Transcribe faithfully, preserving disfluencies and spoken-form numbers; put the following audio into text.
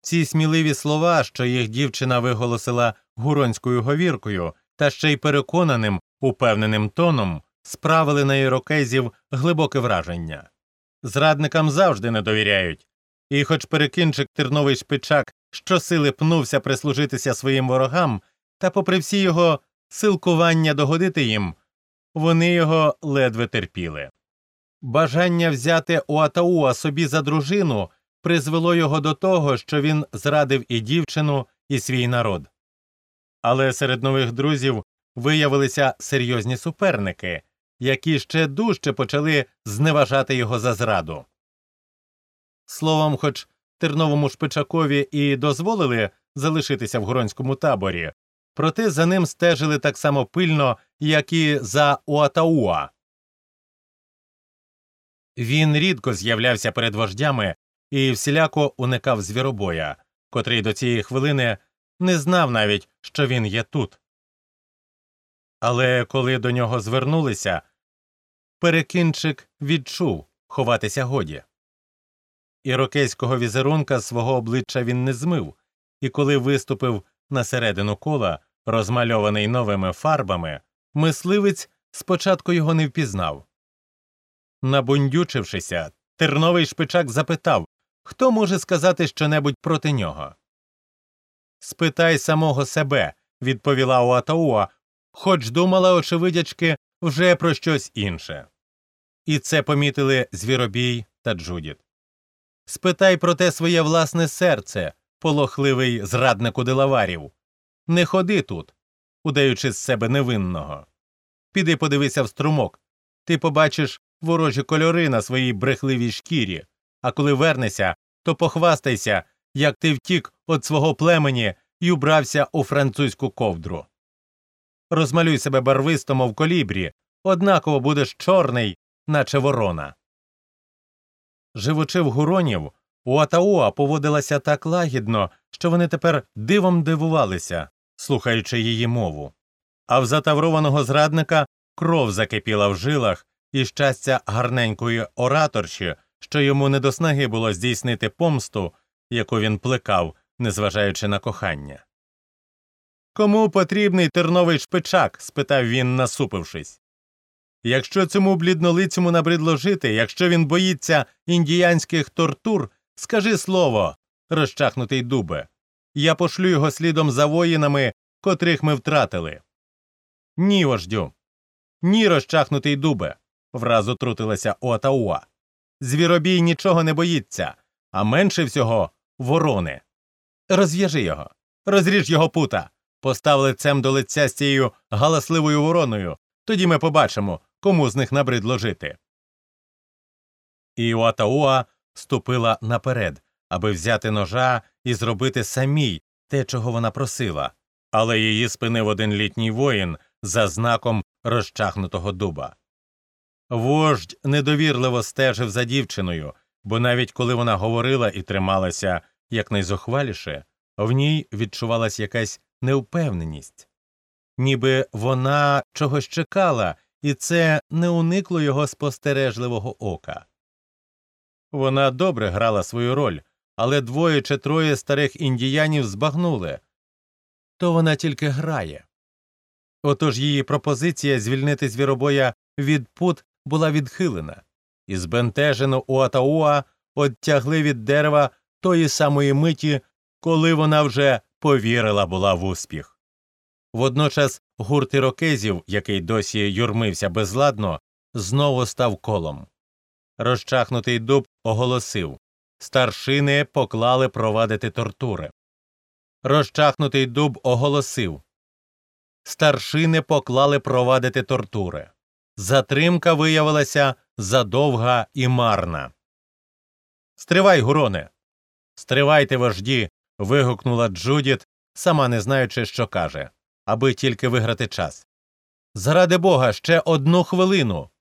Ці сміливі слова, що їх дівчина виголосила гуронською говіркою, та ще й переконаним, упевненим тоном, справили на ірокезів глибоке враження. Зрадникам завжди не довіряють. І хоч перекинчик Терновий Шпичак щосили пнувся прислужитися своїм ворогам, та попри всі його силкування догодити їм, вони його ледве терпіли. Бажання взяти Уатауа собі за дружину призвело його до того, що він зрадив і дівчину, і свій народ. Але серед нових друзів виявилися серйозні суперники, які ще дужче почали зневажати його за зраду. Словом, хоч Терновому Шпичакові і дозволили залишитися в гуронському таборі, проте за ним стежили так само пильно, як і за Уатауа. Він рідко з'являвся перед вождями і всіляко уникав звіробоя, котрий до цієї хвилини не знав навіть, що він є тут. Але коли до нього звернулися, перекинчик відчув – ховатися годі. Ірокезького візерунка з свого обличчя він не змив, і коли виступив на середину кола, розмальований новими фарбами, мисливець спочатку його не впізнав. Набундючившися, Терновий Шпичак запитав, хто може сказати щонебудь проти нього. «Спитай самого себе», – відповіла Уатауа, хоч думала, очевидячки, вже про щось інше. І це помітили Звіробій та Джудіт. «Спитай про те своє власне серце, полохливий зраднику Делаварів. Не ходи тут, удаючи з себе невинного. Піди подивися в струмок, ти побачиш ворожі кольори на своїй брехливій шкірі, а коли вернешся, то похвастайся, як ти втік від свого племені й убрався у французьку ковдру. Розмалюй себе барвисто, мов колібрі, однаково будеш чорний, наче ворона». Живучи в гуронів, Уатауа поводилася так лагідно, що вони тепер дивом дивувалися, слухаючи її мову. А в затаврованого зрадника кров закипіла в жилах, і щастя гарненької ораторші, що йому не до снаги було здійснити помсту, яку він плекав, незважаючи на кохання. «Кому потрібний Терновий Шпичак?» – спитав він, насупившись. «Якщо цьому бліднолицьому набридло жити, якщо він боїться індіянських тортур, скажи слово, розчахнутий дубе. Я пошлю його слідом за воїнами, котрих ми втратили». «Ні, вождю. Ні, розчахнутий дубе», – враз отрутилася Уатауа. «Звіробій нічого не боїться, а менше всього – ворони. Розв'яжи його, розріж його пута, постав лицем до лиця з цією галасливою вороною, тоді ми побачимо, кому з них набридло жити». І Уатауа ступила наперед, аби взяти ножа і зробити самій те, чого вона просила, але її спинив один літній воїн за знаком розчахнутого дуба. Вождь недовірливо стежив за дівчиною, бо навіть коли вона говорила і трималася якнайзухваліше, в ній відчувалась якась невпевненість. Ніби вона чогось чекала, і це не уникло його спостережливого ока. Вона добре грала свою роль, але двоє чи троє старих індіянів збагнули. То вона тільки грає. Отож її пропозиція звільнити звіробоя від пут була відхилена, і збентежену Уатауа оттягли від дерева тої самої миті, коли вона вже повірила була в успіх. Водночас гурт ірокезів, який досі юрмився безладно, знову став колом. Розчахнутий дуб оголосив: старшини поклали провадити тортури. Розчахнутий дуб оголосив: старшини поклали провадити тортури. Затримка виявилася задовга і марна. «Стривай, гуроне!» «Стривайте, вожді!» – вигукнула Джудіт, сама не знаючи, що каже, аби тільки виграти час. «Заради Бога, ще одну хвилину!»